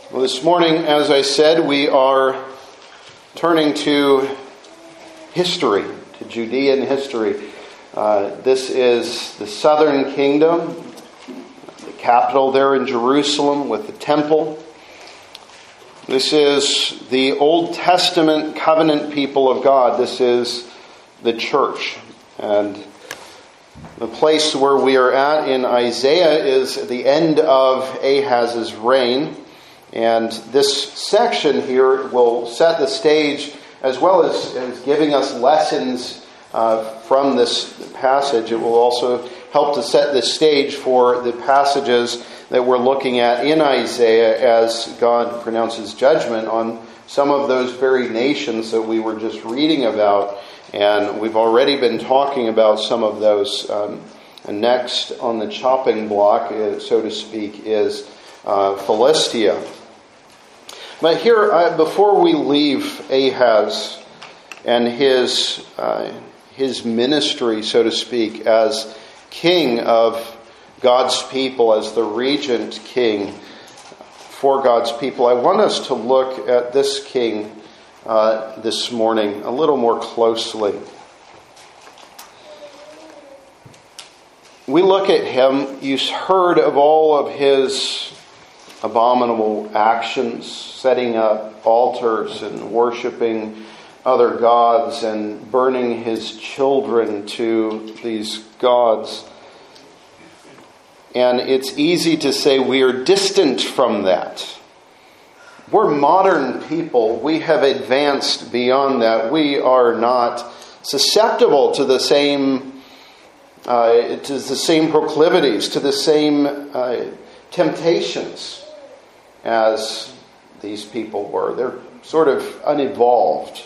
Well, this morning, as I said, we are turning to history, to Judean history. This is the southern kingdom, the capital there in Jerusalem with the temple. This is the Old Testament covenant people of God. This is the church. And the place where we are at in Isaiah is the end of Ahaz's reign. And this section here will set the stage as well as giving us lessons from this passage. It will also help to set the stage for the passages that we're looking at in Isaiah as God pronounces judgment on some of those very nations that we were just reading about. And we've already been talking about some of those. And next on the chopping block, so to speak, is Philistia. But here, before we leave Ahaz and his ministry, so to speak, as king of God's people, as the regent king for God's people, I want us to look at this king this morning a little more closely. We look at him, you've heard of all of his abominable actions, setting up altars and worshiping other gods and burning his children to these gods. And it's easy to say we are distant from that. We're modern people. We have advanced beyond that. We are not susceptible to the same proclivities, to the same temptations as these people were. They're sort of unevolved.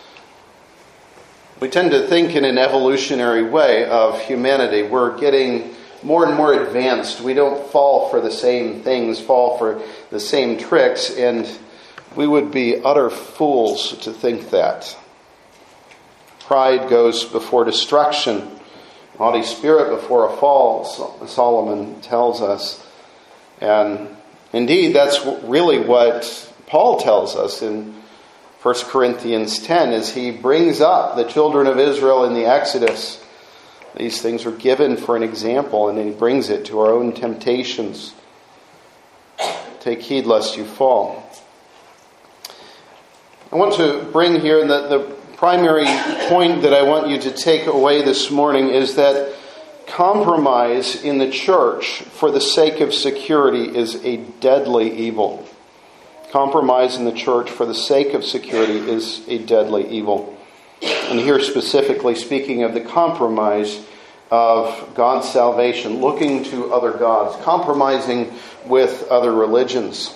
We tend to think in an evolutionary way of humanity. We're getting more and more advanced. We don't fall for the same things, fall for the same tricks, and we would be utter fools to think that. Pride goes before destruction, haughty spirit before a fall, Solomon tells us. And indeed, that's really what Paul tells us in 1 Corinthians 10, as he brings up the children of Israel in the Exodus. These things are given for an example, and he brings it to our own temptations. Take heed lest you fall. I want to bring here that the primary point that I want you to take away this morning is that compromise in the church for the sake of security is a deadly evil. Compromise in the church for the sake of security is a deadly evil. And here specifically speaking of the compromise of God's salvation, looking to other gods, compromising with other religions.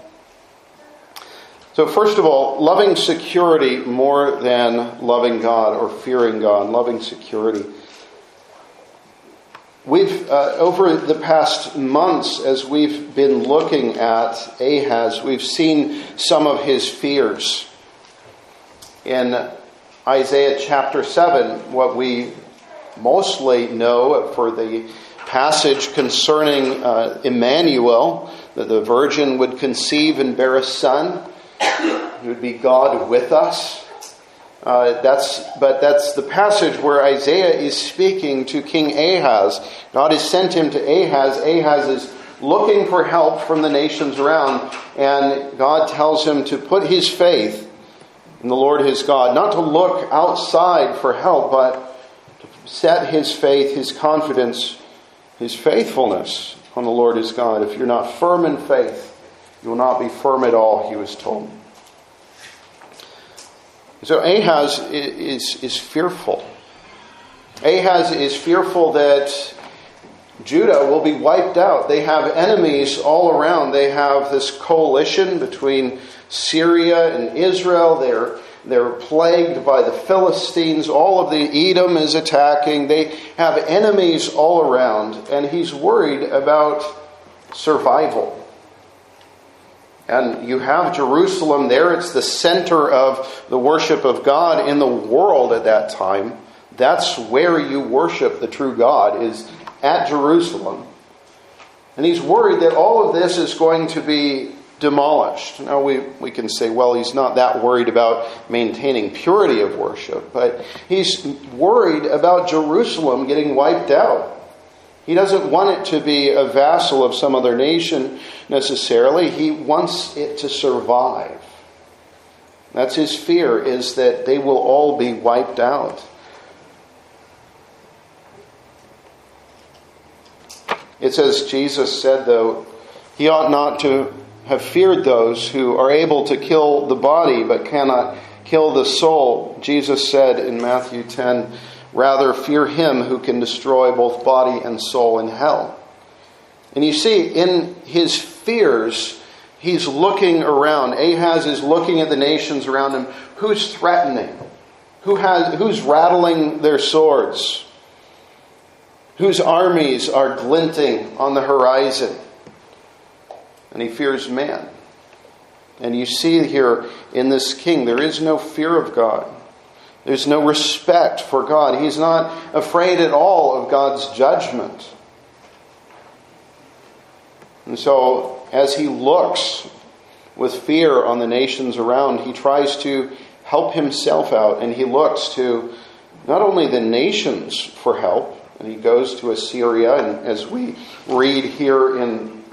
So first of all, loving security more than loving God or fearing God, loving security. We've, over the past months, as we've been looking at Ahaz, we've seen some of his fears. In Isaiah chapter 7, what we mostly know for the passage concerning Emmanuel, that the virgin would conceive and bear a son, he would be God with us. That's the passage where Isaiah is speaking to King Ahaz. God has sent him to Ahaz. Ahaz is looking for help from the nations around, and God tells him to put his faith in the Lord his God, not to look outside for help, but to set his faith, his confidence, his faithfulness on the Lord his God. If you're not firm in faith, you will not be firm at all, he was told. So Ahaz is fearful. Ahaz is fearful that Judah will be wiped out. They have enemies all around. They have this coalition between Syria and Israel. They're plagued by the Philistines. All of the Edom is attacking. They have enemies all around. And he's worried about survival. And you have Jerusalem there. It's the center of the worship of God in the world at that time. That's where you worship the true God, is at Jerusalem. And he's worried that all of this is going to be demolished. Now we can say, well, he's not that worried about maintaining purity of worship, but he's worried about Jerusalem getting wiped out. He doesn't want it to be a vassal of some other nation necessarily. He wants it to survive. That's his fear, is that they will all be wiped out. It says, Jesus said, though, he ought not to have feared those who are able to kill the body but cannot kill the soul. Jesus said in Matthew 10, rather fear him who can destroy both body and soul in hell. And you see, in his fears, he's looking around. Ahaz is looking at the nations around him. Who's threatening? Who's rattling their swords? Whose armies are glinting on the horizon? And he fears man. And you see here in this king, there is no fear of God. There's no respect for God. He's not afraid at all of God's judgment. And so, as he looks with fear on the nations around, he tries to help himself out. And he looks to not only the nations for help, and he goes to Assyria, and as we read here in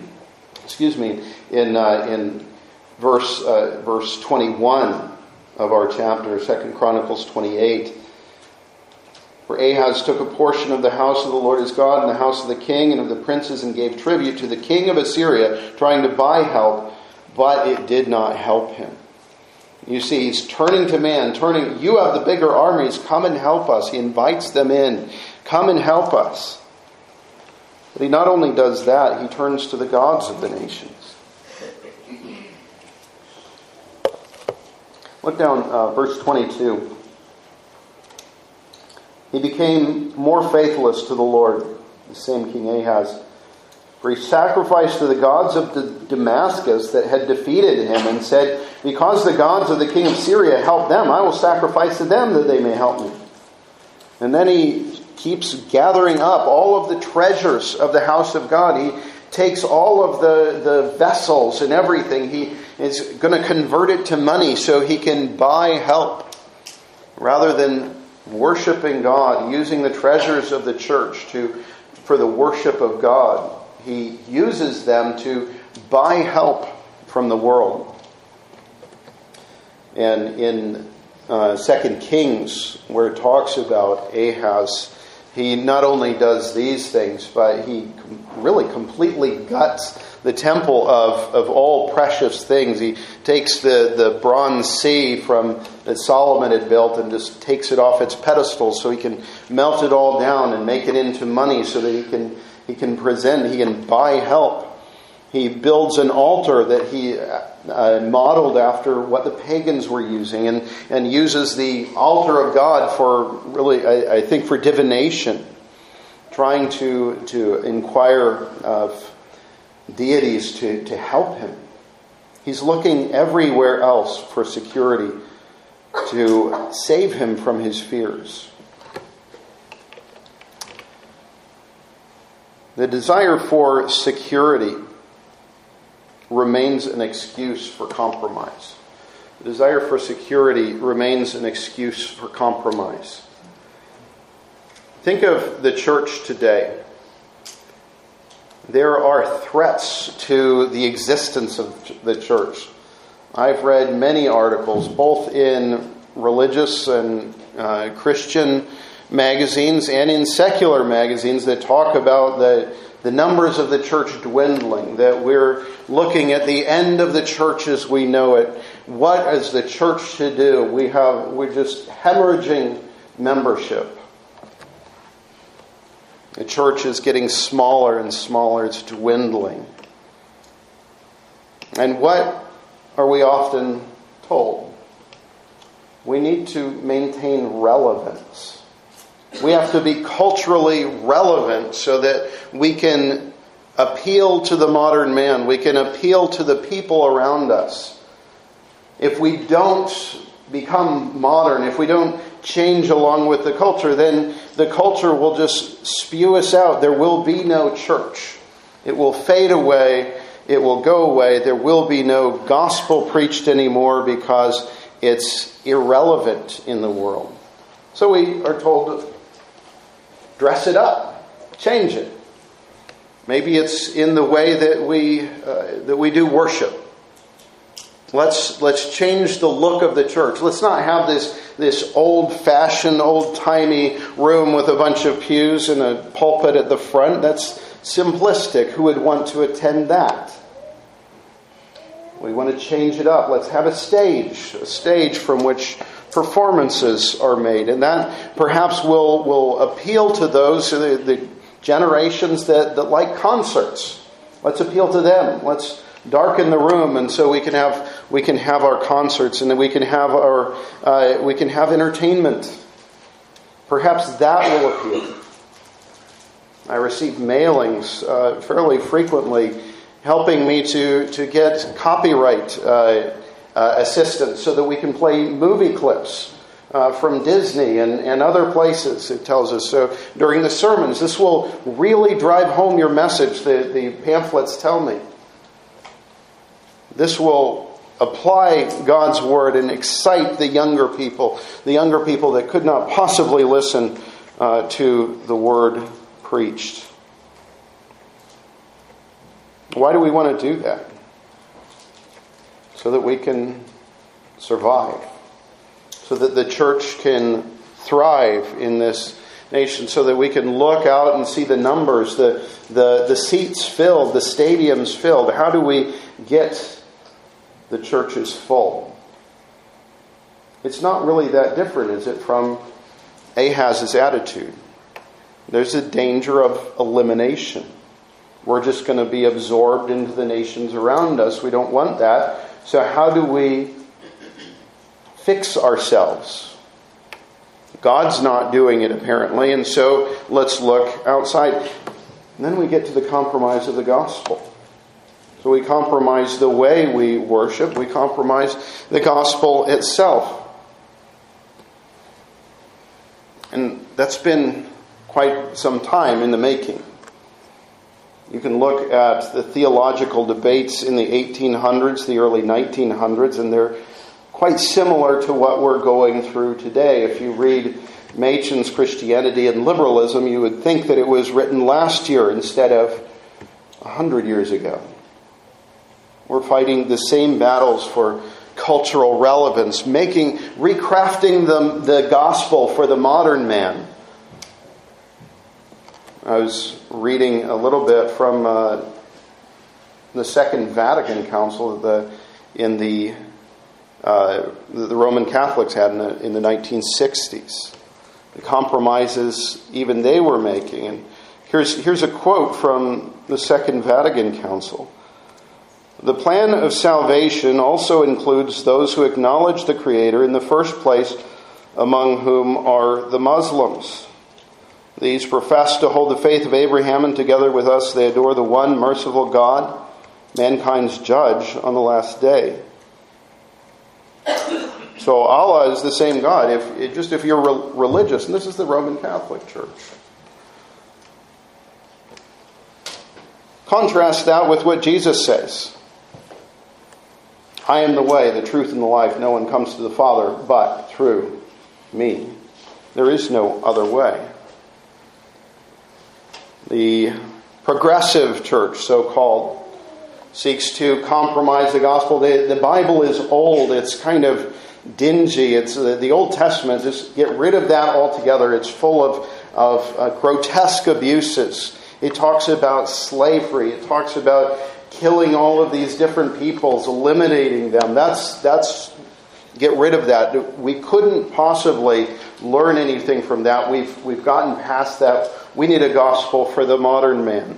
in verse 21 of our chapter, 2 Chronicles 28, for Ahaz took a portion of the house of the Lord his God and the house of the king and of the princes and gave tribute to the king of Assyria, trying to buy help, but it did not help him. You see, he's turning to man, you have the bigger armies, come and help us. He invites them in, come and help us. But he not only does that, he turns to the gods of the nations. Look down verse 22. He became more faithless to the Lord, the same King Ahaz. For he sacrificed to the gods of Damascus that had defeated him and said, because the gods of the king of Syria help them, I will sacrifice to them that they may help me. And then he keeps gathering up all of the treasures of the house of God. He takes all of the vessels and everything. He is going to convert it to money so he can buy help. Rather than worshiping God, using the treasures of the church for the worship of God, he uses them to buy help from the world. And in 2 Kings, where it talks about Ahaz, he not only does these things, but he really completely guts the temple of all precious things. He takes the bronze sea that Solomon had built and just takes it off its pedestal so he can melt it all down and make it into money so that he can buy help. He builds an altar that he modeled after what the pagans were using and uses the altar of God for really, I think, for divination, trying to inquire of deities to help him. He's looking everywhere else for security to save him from his fears. The desire for security remains an excuse for compromise. The desire for security remains an excuse for compromise. Think of the church today. There are threats to the existence of the church. I've read many articles, both in religious and Christian magazines and in secular magazines, that talk about the numbers of the church dwindling, that we're looking at the end of the church as we know it. What is the church to do? We're just hemorrhaging membership. The church is getting smaller and smaller. It's dwindling. And what are we often told? We need to maintain relevance. We have to be culturally relevant so that we can appeal to the modern man. We can appeal to the people around us. If we don't become modern, if we don't change along with the culture, then the culture will just spew us out. There will be no church. It will fade away it will go away. There will be no gospel preached anymore because it's irrelevant in the world. So we are told to dress it up, change it. Maybe it's in the way that we do worship. Let's change the look of the church. Let's not have this old-fashioned, old-timey room with a bunch of pews and a pulpit at the front. That's simplistic. Who would want to attend that? We want to change it up. Let's have a stage from which performances are made. And that perhaps will appeal to those, the generations that like concerts. Let's appeal to them. Let's darken the room, and so we can have our concerts, and then we can have entertainment. Perhaps that will appeal. I receive mailings fairly frequently, helping me to get copyright assistance so that we can play movie clips from Disney and other places, it tells us. So during the sermons, this will really drive home your message, the pamphlets tell me. This will apply God's word and excite the younger people that could not possibly listen to the word preached. Why do we want to do that? So that we can survive. So that the church can thrive in this nation. So that we can look out and see the numbers, the seats filled, the stadiums filled. How do we get the churches full? It's not really that different, is it, from Ahaz's attitude? There's a danger of elimination. We're just going to be absorbed into the nations around us. We don't want that. So how do we fix ourselves? God's not doing it, apparently, and so let's look outside. And then we get to the compromise of the gospel. So we compromise the way we worship. We compromise the gospel itself. And that's been quite some time in the making. You can look at the theological debates in the 1800s, the early 1900s, and they're quite similar to what we're going through today. If you read Machen's Christianity and Liberalism, you would think that it was written last year instead of 100 years ago. We're fighting the same battles for cultural relevance, recrafting the gospel for the modern man. I was reading a little bit from the Second Vatican Council that the Roman Catholics had in the 1960s. The compromises even they were making. And here's a quote from the Second Vatican Council. The plan of salvation also includes those who acknowledge the Creator in the first place, among whom are the Muslims. These profess to hold the faith of Abraham, and together with us they adore the one merciful God, mankind's judge on the last day. So Allah is the same God. If you're religious, and this is the Roman Catholic Church. Contrast that with what Jesus says. I am the way, the truth, and the life. No one comes to the Father but through me. There is no other way. The progressive church, so-called, seeks to compromise the gospel. The Bible is old. It's kind of dingy. It's the Old Testament. Just get rid of that altogether. It's full of grotesque abuses. It talks about slavery. It talks about killing all of these different peoples, eliminating them. That's get rid of that. We couldn't possibly learn anything from that. We've gotten past that. We need a gospel for the modern man.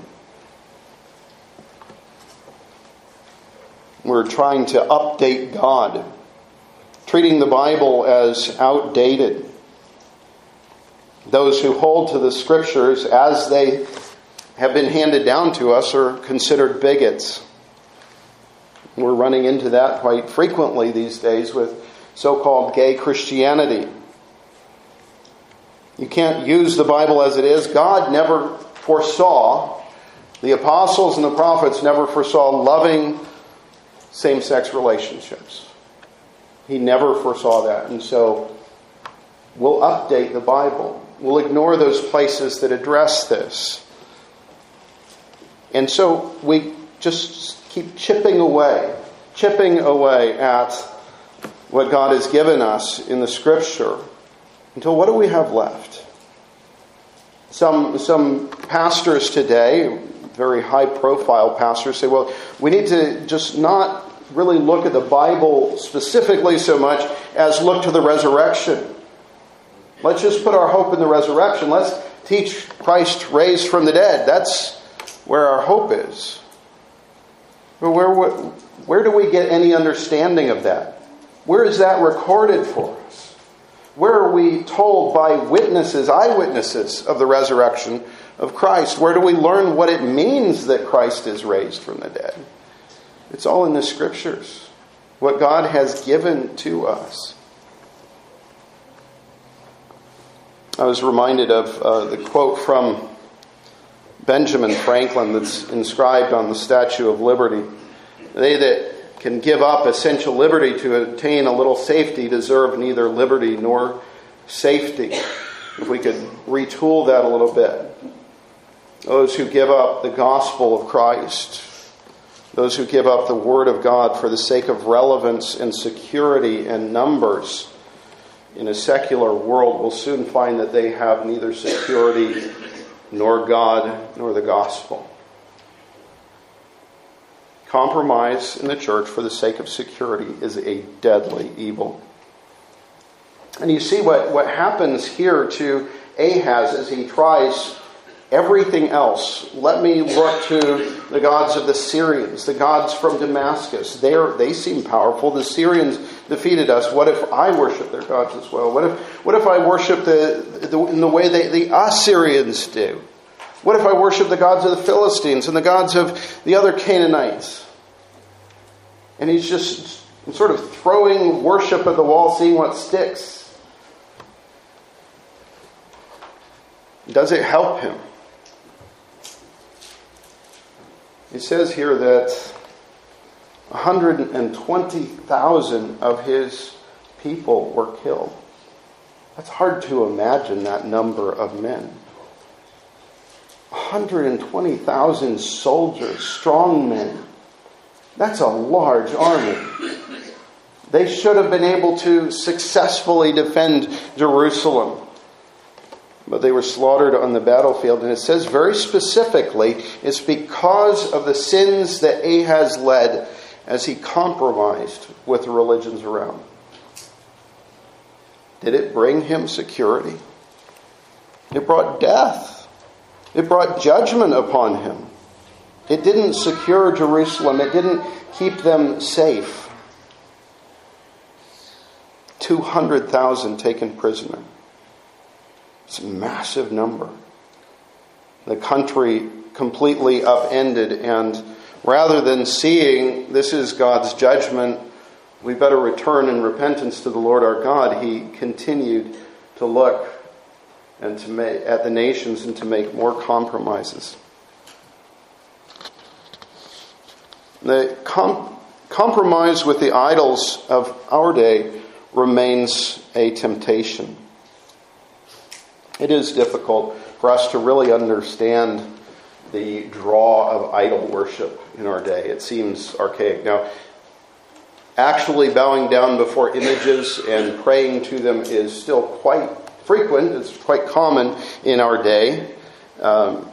We're trying to update God, treating the Bible as outdated. Those who hold to the Scriptures as they have been handed down to us are considered bigots. We're running into that quite frequently these days with so-called gay Christianity. You can't use the Bible as it is. God never foresaw The apostles and the prophets never foresaw loving same-sex relationships. He never foresaw that. And so we'll update the Bible. We'll ignore those places that address this. And so we just keep chipping away at what God has given us in the Scripture until what do we have left? Some pastors today, very high-profile pastors, say, well, we need to just not really look at the Bible specifically so much as look to the resurrection. Let's just put our hope in the resurrection. Let's teach Christ raised from the dead. That's where our hope is. But where do we get any understanding of that? Where is that recorded for us? Where are we told by eyewitnesses of the resurrection of Christ? Where do we learn what it means that Christ is raised from the dead? It's all in the Scriptures. What God has given to us. I was reminded of the quote from Benjamin Franklin that's inscribed on the Statue of Liberty. They that can give up essential liberty to obtain a little safety deserve neither liberty nor safety. If we could retool that a little bit. Those who give up the gospel of Christ, those who give up the Word of God for the sake of relevance and security and numbers in a secular world will soon find that they have neither security nor God nor the gospel. Compromise in the church for the sake of security is a deadly evil. And you see what happens here to Ahaz as he tries everything else. Let me look to the gods of the Syrians, the gods from Damascus. They seem powerful. The Syrians defeated us. What if I worship their gods as well? What if I worship in the way the Assyrians do? What if I worship the gods of the Philistines and the gods of the other Canaanites? And he's just sort of throwing worship at the wall, seeing what sticks. Does it help him? It says here that 120,000 of his people were killed. That's hard to imagine, that number of men. 120,000 soldiers, strong men. That's a large army. They should have been able to successfully defend Jerusalem. But they were slaughtered on the battlefield. And it says very specifically, it's because of the sins that Ahaz led as he compromised with the religions around. Did it bring him security? It brought death. It brought judgment upon him. It didn't secure Jerusalem. It didn't keep them safe. 200,000 taken prisoner. It's a massive number. The country completely upended, and rather than seeing this is God's judgment, we better return in repentance to the Lord our God, he continued to look and at the nations and to make more compromises. The compromise with the idols of our day remains a temptation. It is difficult for us to really understand the draw of idol worship in our day. It seems archaic. Now, actually bowing down before images and praying to them is still quite frequent. It's quite common in our day. And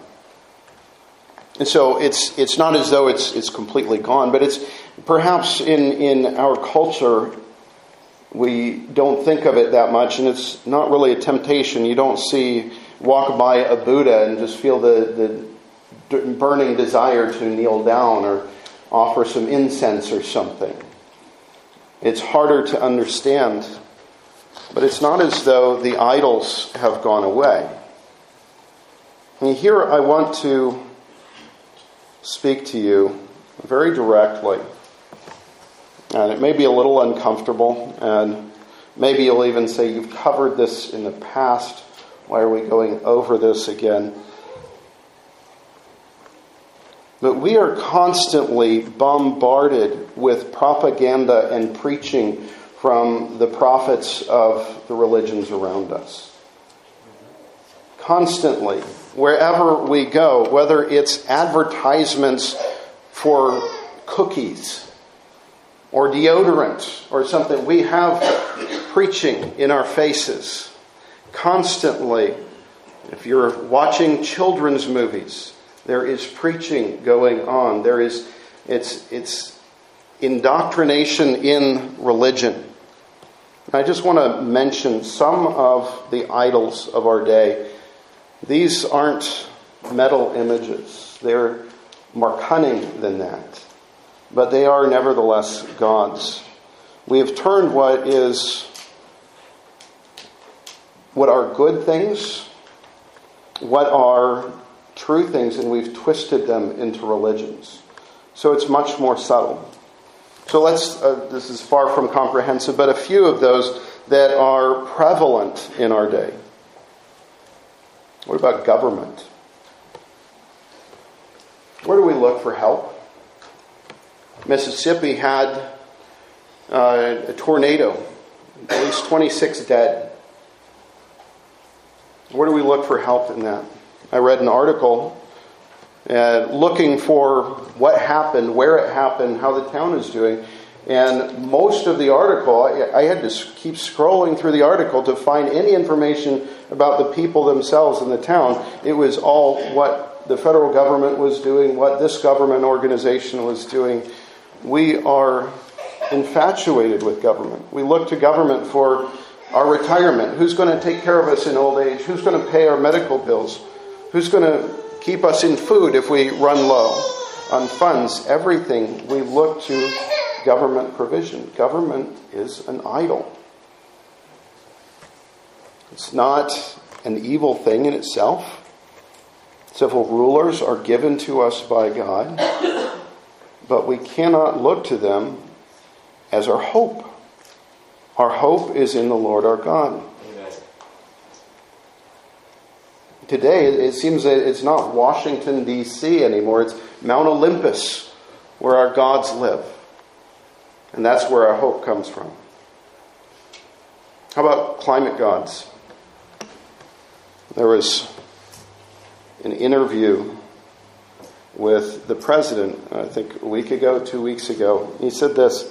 so it's not as though it's completely gone, but it's perhaps in our culture we don't think of it that much, and it's not really a temptation. You don't walk by a Buddha and just feel the burning desire to kneel down or offer some incense or something. It's harder to understand, but it's not as though the idols have gone away. And here I want to speak to you very directly. And it may be a little uncomfortable, and maybe you'll even say, you've covered this in the past. Why are we going over this again? But we are constantly bombarded with propaganda and preaching from the prophets of the religions around us. Constantly, wherever we go, whether it's advertisements for cookies or deodorant or something, we have preaching in our faces constantly. If you're watching children's movies, there is preaching going on. It's indoctrination in religion. I just want to mention some of the idols of our day. These aren't metal images. They're more cunning than that. But they are nevertheless gods. We have turned what are good things, what are true things, and we've twisted them into religions. So it's much more subtle. So this is far from comprehensive, but a few of those that are prevalent in our day. What about government? Where do we look for help? Mississippi had a tornado, at least 26 dead. Where do we look for help in that? I read an article looking for what happened, where it happened, how the town is doing. And most of the article, I had to keep scrolling through the article to find any information about the people themselves in the town. It was all what the federal government was doing, what this government organization was doing. We are infatuated with government. We look to government for our retirement. Who's going to take care of us in old age? Who's going to pay our medical bills? Who's going to keep us in food if we run low on funds? Everything we look to government provision. Government is an idol. It's not an evil thing in itself. Civil rulers are given to us by God, but we cannot look to them as our hope. Our hope is in the Lord our God. Amen. Today, it seems that it's not Washington, D.C. anymore. It's Mount Olympus, where our gods live. And that's where our hope comes from. How about climate gods? There was an interview with the president, I think a week ago, 2 weeks ago. He said this,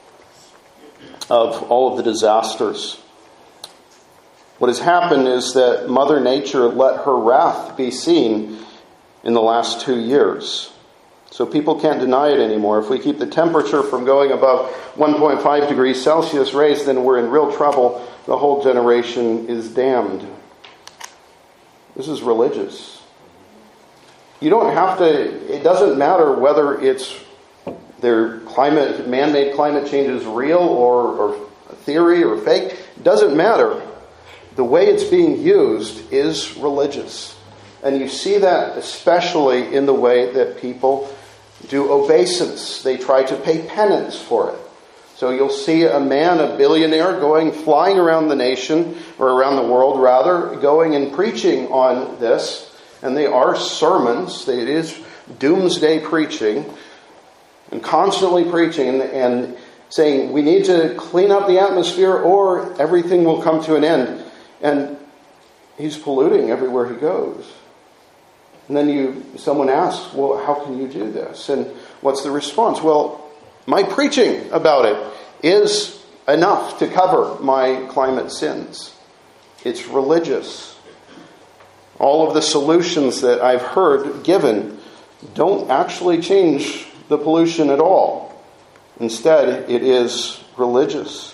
of all of the disasters. What has happened is that Mother Nature let her wrath be seen in the last 2 years. So people can't deny it anymore. If we keep the temperature from going above 1.5 degrees Celsius raised, then we're in real trouble. The whole generation is damned. This is religious. You don't have to, it doesn't matter whether it's their man-made climate change is real or theory or fake. It doesn't matter. The way it's being used is religious. And you see that especially in the way that people do obeisance. They try to pay penance for it. So you'll see a man, a billionaire, flying around the nation, or around the world rather, going and preaching on this. And they are sermons. It is doomsday preaching. And constantly preaching and saying, we need to clean up the atmosphere or everything will come to an end. And he's polluting everywhere he goes. And then someone asks, well, how can you do this? And what's the response? Well, my preaching about it is enough to cover my climate sins. It's religious. All of the solutions that I've heard given don't actually change the pollution at all. Instead, it is religious.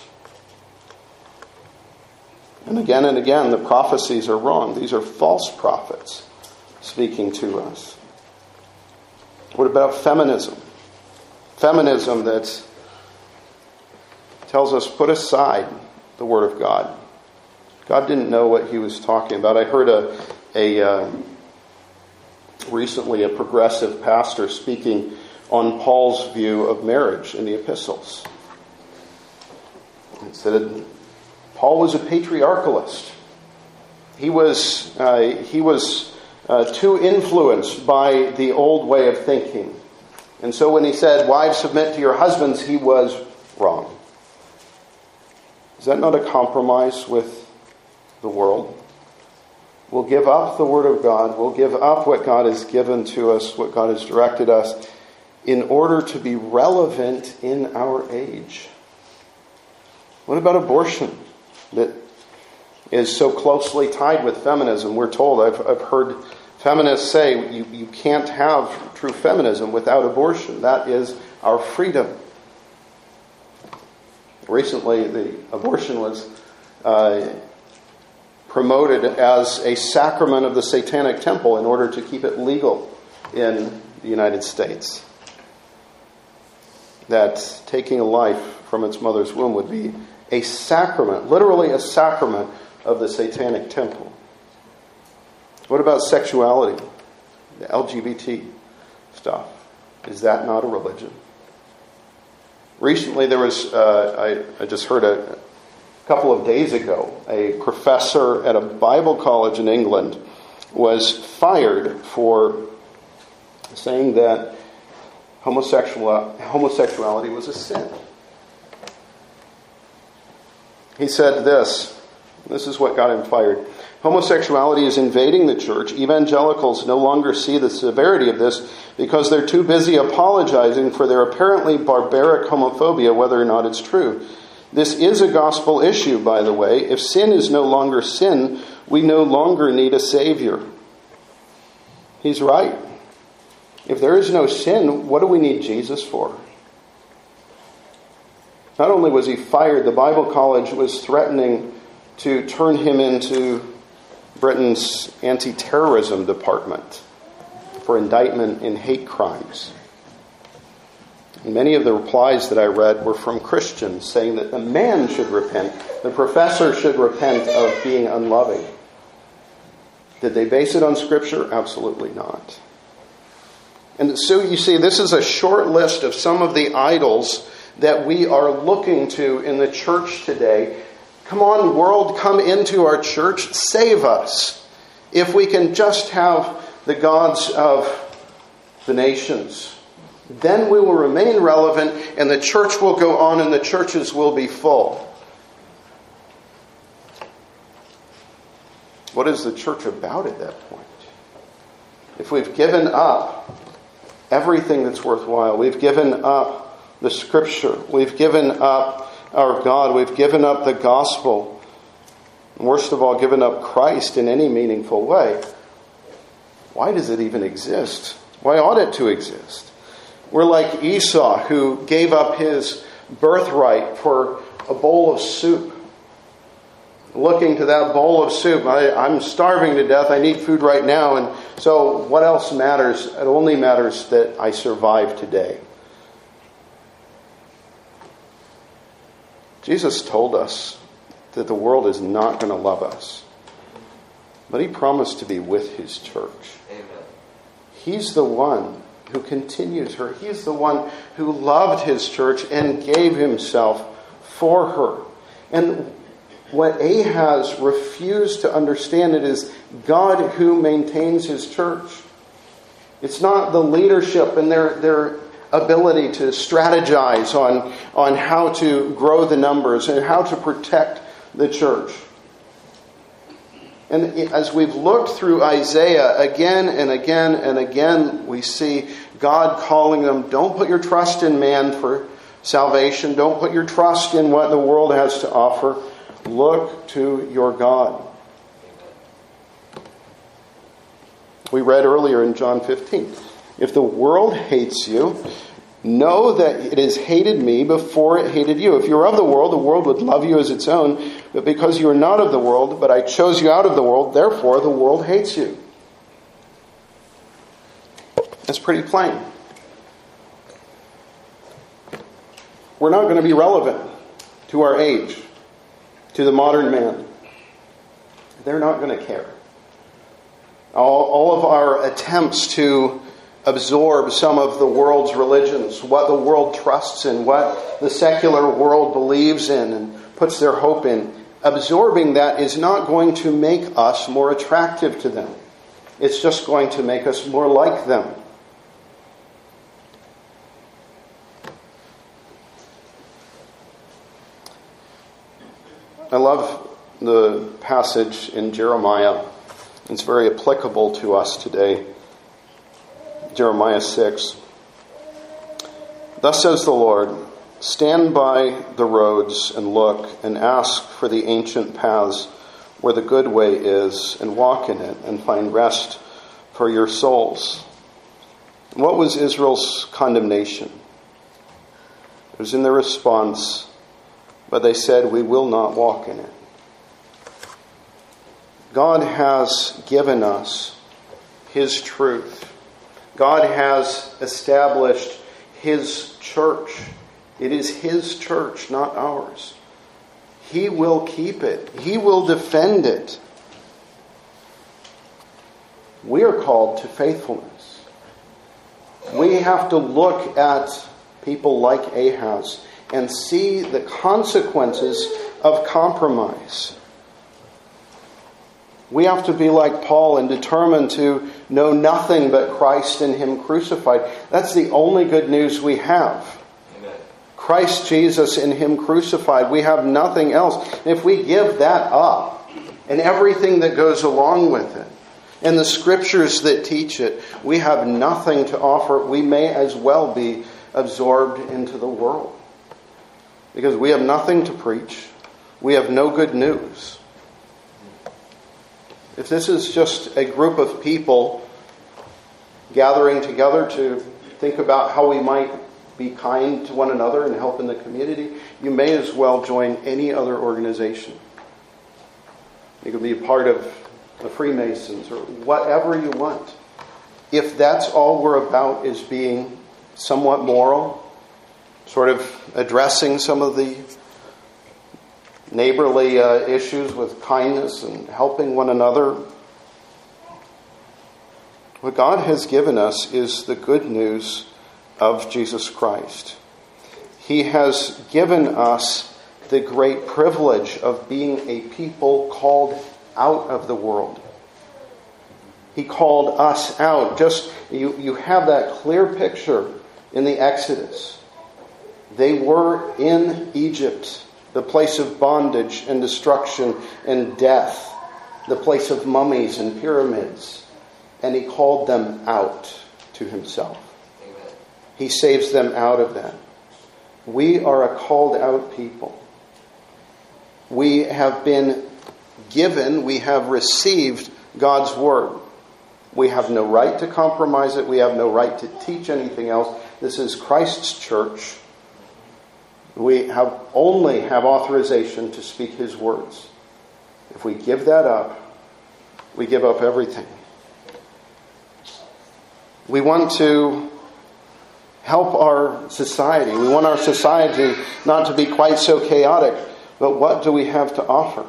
And again, the prophecies are wrong. These are false prophets speaking to us. What about feminism? Feminism that tells us put aside the Word of God. God didn't know what he was talking about. I heard recently a progressive pastor speaking on Paul's view of marriage in the epistles. He said Paul was a patriarchalist. He was too influenced by the old way of thinking. And so when he said, "Wives, submit to your husbands," he was wrong. Is that not a compromise with the world? We'll give up the Word of God. We'll give up what God has given to us, what God has directed us, in order to be relevant in our age. What about abortion that is so closely tied with feminism? We're told, I've heard feminists say, you can't have true feminism without abortion. That is our freedom. Recently, the abortion was promoted as a sacrament of the Satanic Temple in order to keep it legal in the United States. That taking a life from its mother's womb would be a sacrament, literally a sacrament of the Satanic Temple. What about sexuality? The LGBT stuff. Is that not a religion? Recently there was, I just heard a couple of days ago, a professor at a Bible college in England was fired for saying that homosexuality was a sin. He said this is what got him fired. "Homosexuality is invading the church. Evangelicals no longer see the severity of this because they're too busy apologizing for their apparently barbaric homophobia, whether or not it's true. This is a gospel issue, by the way. If sin is no longer sin, we no longer need a savior." He's right. If there is no sin, what do we need Jesus for? Not only was he fired, the Bible college was threatening to turn him into Britain's anti-terrorism department for indictment in hate crimes. And many of the replies that I read were from Christians saying that the man should repent, the professor should repent of being unloving. Did they base it on Scripture? Absolutely not. And so you see, this is a short list of some of the idols that we are looking to in the church today. Come on, world, come into our church, save us. If we can just have the gods of the nations, then we will remain relevant and the church will go on and the churches will be full. What is the church about at that point? If we've given up everything that's worthwhile, we've given up the Scripture, we've given up our God, we've given up the gospel, and worst of all, given up Christ in any meaningful way, why does it even exist? Why ought it to exist? We're like Esau, who gave up his birthright for a bowl of soup. Looking to that bowl of soup, I'm starving to death, I need food right now, and so what else matters? It only matters that I survive today. Jesus told us that the world is not going to love us, but he promised to be with his church. Amen. He's the one who continues her. He's the one who loved his church and gave himself for her. And what Ahaz refused to understand, it is God who maintains his church. It's not the leadership and their ability to strategize on how to grow the numbers and how to protect the church. And as we've looked through Isaiah again and again and again, we see God calling them, don't put your trust in man for salvation. Don't put your trust in what the world has to offer. Look to your God. We read earlier in John 15, if the world hates you, know that it has hated me before it hated you. If you were of the world would love you as its own. But because you are not of the world, but I chose you out of the world, therefore the world hates you. That's pretty plain. We're not going to be relevant to our age, to the modern man. They're not going to care. All of our attempts to absorb some of the world's religions, what the world trusts in, what the secular world believes in and puts their hope in, absorbing that is not going to make us more attractive to them. It's just going to make us more like them. I love the passage in Jeremiah. It's very applicable to us today. Jeremiah 6. Thus says the Lord, stand by the roads and look and ask for the ancient paths where the good way is, and walk in it and find rest for your souls. And what was Israel's condemnation? It was in their response, but they said, we will not walk in it. God has given us His truth. God has established His church. It is His church, not ours. He will keep it. He will defend it. We are called to faithfulness. We have to look at people like Ahaz and see the consequences of compromise. We have to be like Paul and determined to know nothing but Christ and Him crucified. That's the only good news we have. Amen. Christ Jesus and Him crucified. We have nothing else. And if we give that up and everything that goes along with it, and the scriptures that teach it, we have nothing to offer. We may as well be absorbed into the world. Because we have nothing to preach. We have no good news. If this is just a group of people gathering together to think about how we might be kind to one another and help in the community, you may as well join any other organization. You could be a part of the Freemasons or whatever you want. If that's all we're about is being somewhat moral, sort of addressing some of the neighborly issues with kindness and helping one another. What God has given us is the good news of Jesus Christ. He has given us the great privilege of being a people called out of the world. He called us out. Just you have that clear picture in the Exodus. They were in Egypt, the place of bondage and destruction and death, the place of mummies and pyramids, and He called them out to Himself. Amen. He saves them out of that. We are a called out people. We have been given, we have received God's Word. We have no right to compromise it. We have no right to teach anything else. This is Christ's church. We only have authorization to speak His words. If we give that up, we give up everything. We want to help our society. We want our society not to be quite so chaotic. But what do we have to offer?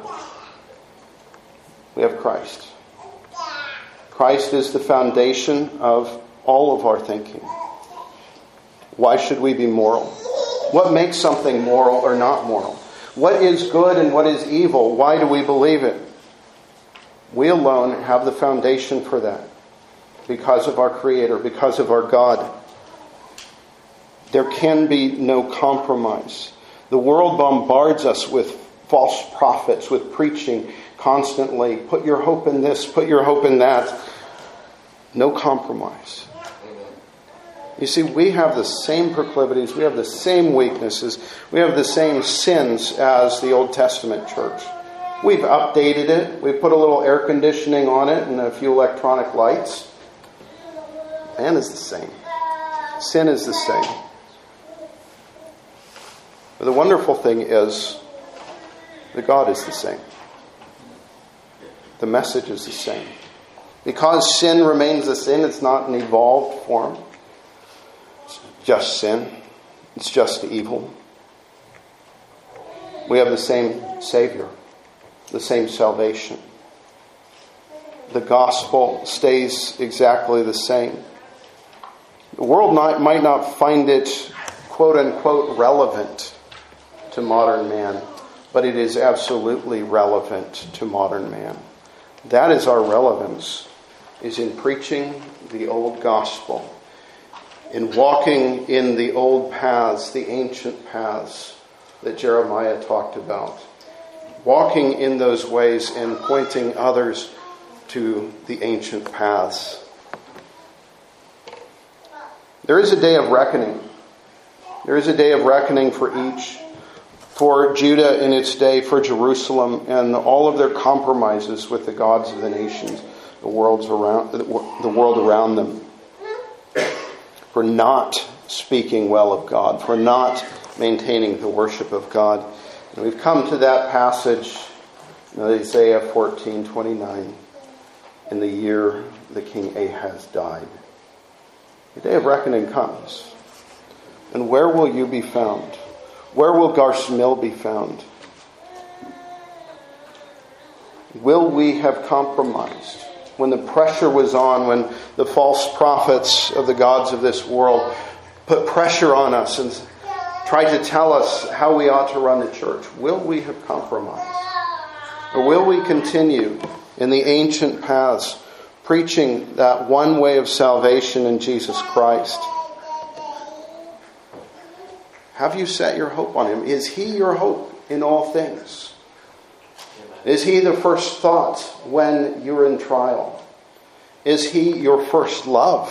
We have Christ. Christ is the foundation of all of our thinking. Why should we be moral? What makes something moral or not moral? What is good and what is evil? Why do we believe it? We alone have the foundation for that. Because of our Creator, because of our God. There can be no compromise. The world bombards us with false prophets, with preaching constantly. Put your hope in this, put your hope in that. No compromise. You see, we have the same proclivities, we have the same weaknesses, we have the same sins as the Old Testament church. We've updated it, we've put a little air conditioning on it and a few electronic lights. Man is the same. Sin is the same. But the wonderful thing is that God is the same. The message is the same. Because sin remains a sin, it's not an evolved form. It's just sin. It's just evil. We have the same Savior, the same salvation. The gospel stays exactly the same. The world might not find it, quote unquote, relevant to modern man, but it is absolutely relevant to modern man. That is our relevance. is in preaching the old gospel, in walking in the old paths, the ancient paths that Jeremiah talked about. Walking in those ways and pointing others to the ancient paths. There is a day of reckoning. There is a day of reckoning for each. For Judah in its day, for Jerusalem, and all of their compromises with the gods of the nations, the world around them. For not speaking well of God, for not maintaining the worship of God. And we've come to that passage in Isaiah 14:29, in the year the King Ahaz died. The day of reckoning comes. And where will you be found? Where will Garst Mill be found? Will we have compromised? When the pressure was on, when the false prophets of the gods of this world put pressure on us and tried to tell us how we ought to run the church, will we have compromised? Or will we continue in the ancient paths, preaching that one way of salvation in Jesus Christ? Have you set your hope on Him? Is He your hope in all things? Is He the first thought when you're in trial? Is He your first love?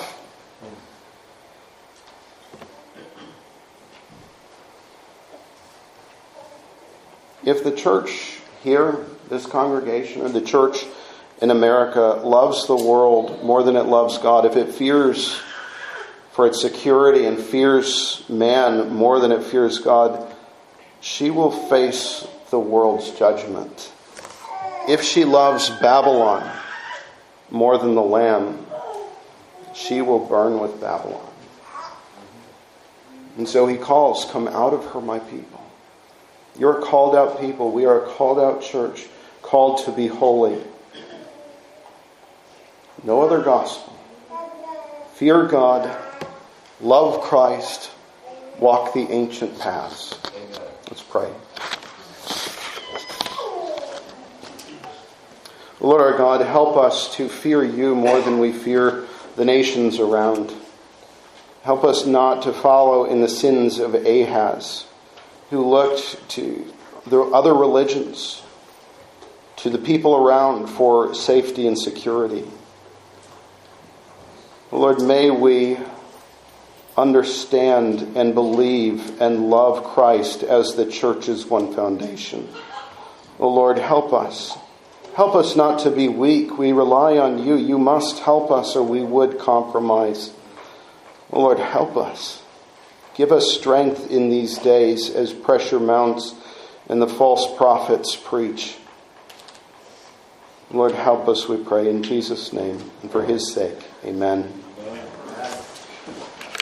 If the church here, this congregation, or the church in America loves the world more than it loves God, if it fears for its security and fears man more than it fears God, she will face the world's judgment. If she loves Babylon more than the Lamb, she will burn with Babylon. And so He calls, come out of her, my people. You're a called out people. We are a called out church, called to be holy. No other gospel. Fear God, love Christ, walk the ancient paths. Let's pray. Lord our God, help us to fear You more than we fear the nations around. Help us not to follow in the sins of Ahaz, who looked to the other religions, to the people around for safety and security. Lord, may we understand and believe and love Christ as the church's one foundation. Oh Lord, help us. Help us not to be weak. We rely on You. You must help us or we would compromise. Oh Lord, help us. Give us strength in these days as pressure mounts and the false prophets preach. Lord, help us, we pray, in Jesus' name and for His sake. Amen.